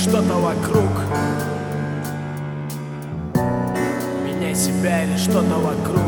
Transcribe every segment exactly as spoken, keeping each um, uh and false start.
что-то вокруг. Меняй себя или что-то вокруг.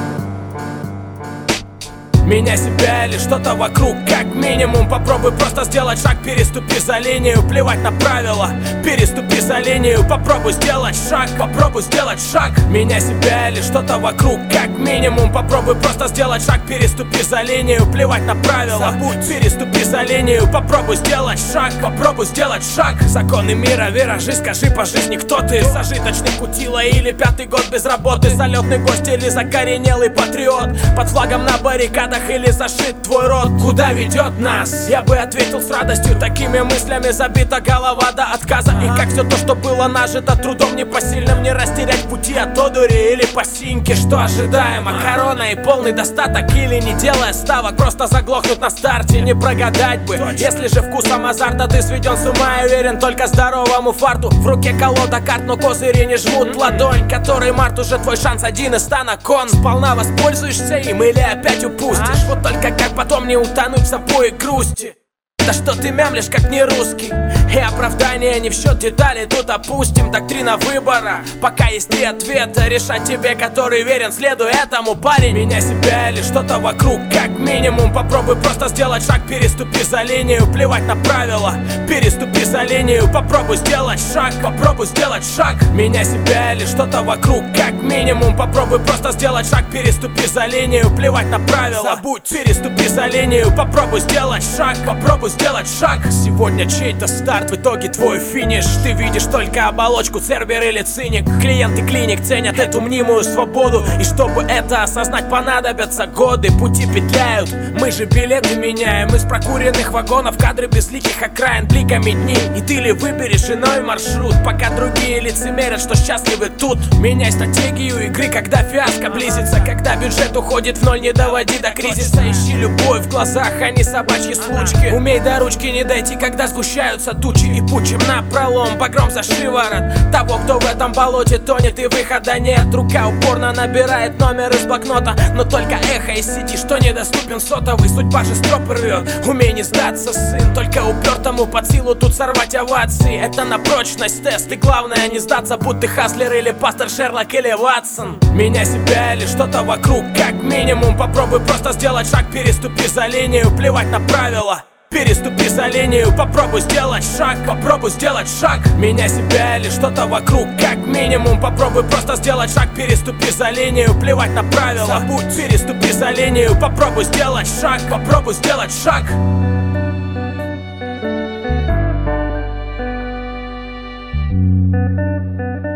Меня, себя или что-то вокруг. Как минимум попробуй просто сделать шаг. Переступи за линию, плевать на правила. Переступи за линию, попробуй сделать шаг. Попробуй сделать шаг. Меня, себя или что-то вокруг. Как минимум попробуй просто сделать шаг. Переступи за линию, плевать на правила. Забудь, переступи за линию, попробуй сделать шаг. Попробуй сделать шаг. Законы мира, виражи, скажи по жизни, кто ты? Зажиточный кутила или пятый год без работы? Залетный гость или закоренелый патриот? Под флагом на баррикадах или зашит твой рот? Куда ведет нас? Я бы ответил с радостью. Такими мыслями забита голова до отказа. И как все то, что было нажито трудом непосильным, не растерять пути от одури или по синьке. Что ожидаемо? Корона и полный достаток, или не делая ставок, просто заглохнуть на старте, не прогадать бы. Если же вкусом азарта ты сведен с ума и уверен только здоровому фарту. В руке колода карт, но козыри не жмут. Ладонь, который март уже твой шанс один из ста на кон. Сполна воспользуешься им или опять упустишь? Вот только как потом не утонуть в запое грусти? Да что ты мямлишь, как не русский? И оправдания не в счет, детали тут опустим. Доктрина выбора, пока есть три ответа. Решать тебе, который верен, следуй этому, парень. Меня, себя или что-то вокруг. Как минимум попробуй просто сделать шаг. Переступи за линию, плевать на правила. Переступи за линию, попробуй сделать шаг. Попробуй сделать шаг. Меня, себя или что-то вокруг. Как минимум попробуй просто сделать шаг. Переступи за линию, плевать на правила. Забудь, переступи за линию, попробуй сделать шаг. Попробуй сделать шаг. Сегодня чей-то старт, в итоге твой финиш. Ты видишь только оболочку, цербер или циник. Клиенты клиник ценят эту мнимую свободу. И чтобы это осознать, понадобятся годы. Пути петляют, мы же билеты меняем. Из прокуренных вагонов кадры безликих окраин бликами дни. И ты ли выберешь иной маршрут, пока другие лицемерят, что счастливы тут. Меняй стратегию игры, когда фиаско близится. Когда бюджет уходит в ноль, не доводи до кризиса. Ищи любовь в глазах, а не собачьи случки. Умей до ручки не дойти, когда сгущаются тучи. И пучим на пролом, погром за шиворот того, кто в этом болоте тонет и выхода нет. Рука упорно набирает номер из блокнота, но только эхо из сети, что недоступен сотовый. Судьба же стропы рвет, умей не сдаться, сын. Только упертому под силу тут сорвать овации. Это на прочность тест, и главное не сдаться, будь ты Хаслер или пастор Шерлок или Ватсон. Меня, себя или что-то вокруг. Как минимум попробуй просто сделать шаг. Переступи за линию, плевать на правила. Переступи за линию, попробуй сделать шаг. Попробуй сделать шаг. Меня, себя или что-то вокруг. Как минимум попробуй просто сделать шаг. Переступи за линию, плевать на правила. Забудь, переступи за линию, попробуй сделать шаг. Попробуй сделать шаг. Thank you.